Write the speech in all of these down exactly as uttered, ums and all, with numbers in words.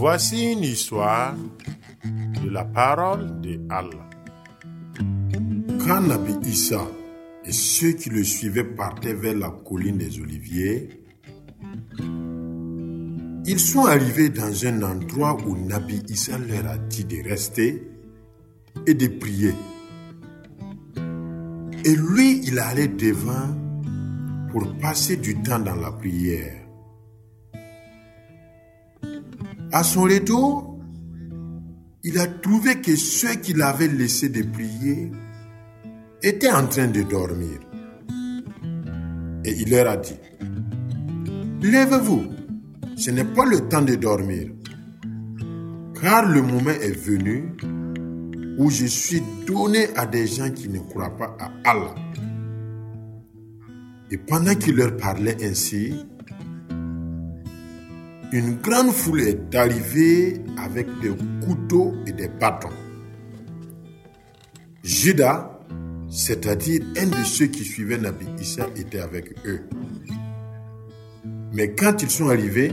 Voici une histoire de la parole de Allah. Quand Nabi Issa et ceux qui le suivaient partaient vers la colline des Oliviers, ils sont arrivés dans un endroit où Nabi Issa leur a dit de rester et de prier. Et lui, il allait devant pour passer du temps dans la prière. À son retour, il a trouvé que ceux qu'il avait laissés de prier étaient en train de dormir. Et il leur a dit, « Lèvez-vous, ce n'est pas le temps de dormir, car le moment est venu où je suis donné à des gens qui ne croient pas à Allah. » Et pendant qu'il leur parlait ainsi, une grande foule est arrivée avec des couteaux et des bâtons. Judas, c'est-à-dire un de ceux qui suivaient Nabi Issa, était avec eux. Mais quand ils sont arrivés,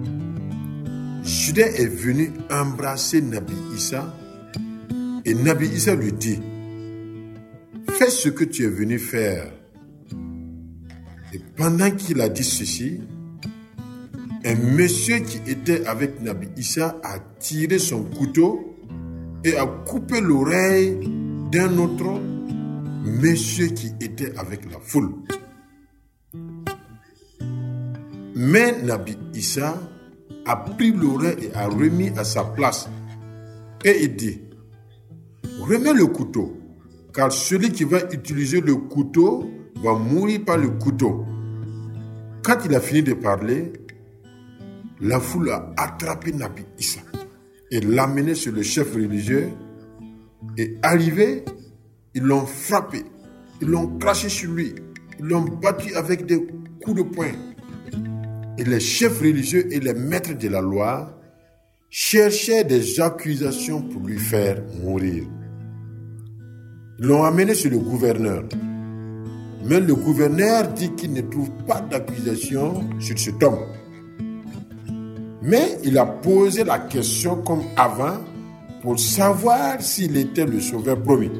Judas est venu embrasser Nabi Issa et Nabi Issa lui dit, « Fais ce que tu es venu faire. » Et pendant qu'il a dit ceci, un monsieur qui était avec Nabi Issa a tiré son couteau et a coupé l'oreille d'un autre monsieur qui était avec la foule. Mais Nabi Issa a pris l'oreille et a remis à sa place. Et il dit, remets le couteau, car celui qui va utiliser le couteau va mourir par le couteau. Quand il a fini de parler, la foule a attrapé Nabi Issa et l'a amené sur le chef religieux. Et arrivé, ils l'ont frappé, ils l'ont craché sur lui, ils l'ont battu avec des coups de poing. Et les chefs religieux et les maîtres de la loi cherchaient des accusations pour lui faire mourir. Ils l'ont amené sur le gouverneur. Mais le gouverneur dit qu'il ne trouve pas d'accusation sur cet homme. Mais il a posé la question comme avant pour savoir s'il était le sauveur promis.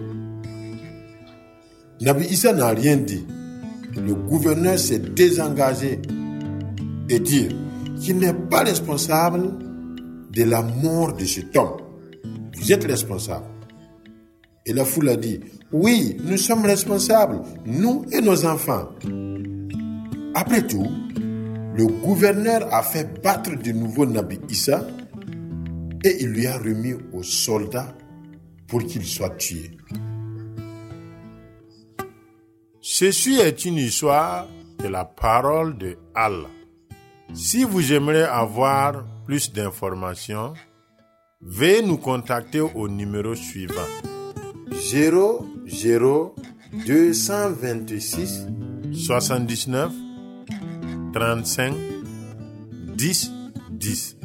Nabi Issa n'a rien dit. Le gouverneur s'est désengagé et dit qu'il n'est pas responsable de la mort de cet homme. Vous êtes responsable. Et la foule a dit, oui, nous sommes responsables, nous et nos enfants. Après tout, le gouverneur a fait battre de nouveau Nabi Issa et il lui a remis aux soldats pour qu'il soit tué. Ceci est une histoire de la parole de Allah. Si vous aimeriez avoir plus d'informations, veuillez nous contacter au numéro suivant. zéro zéro deux cent vingt-six soixante-dix-neuf trente-cinq dix dix.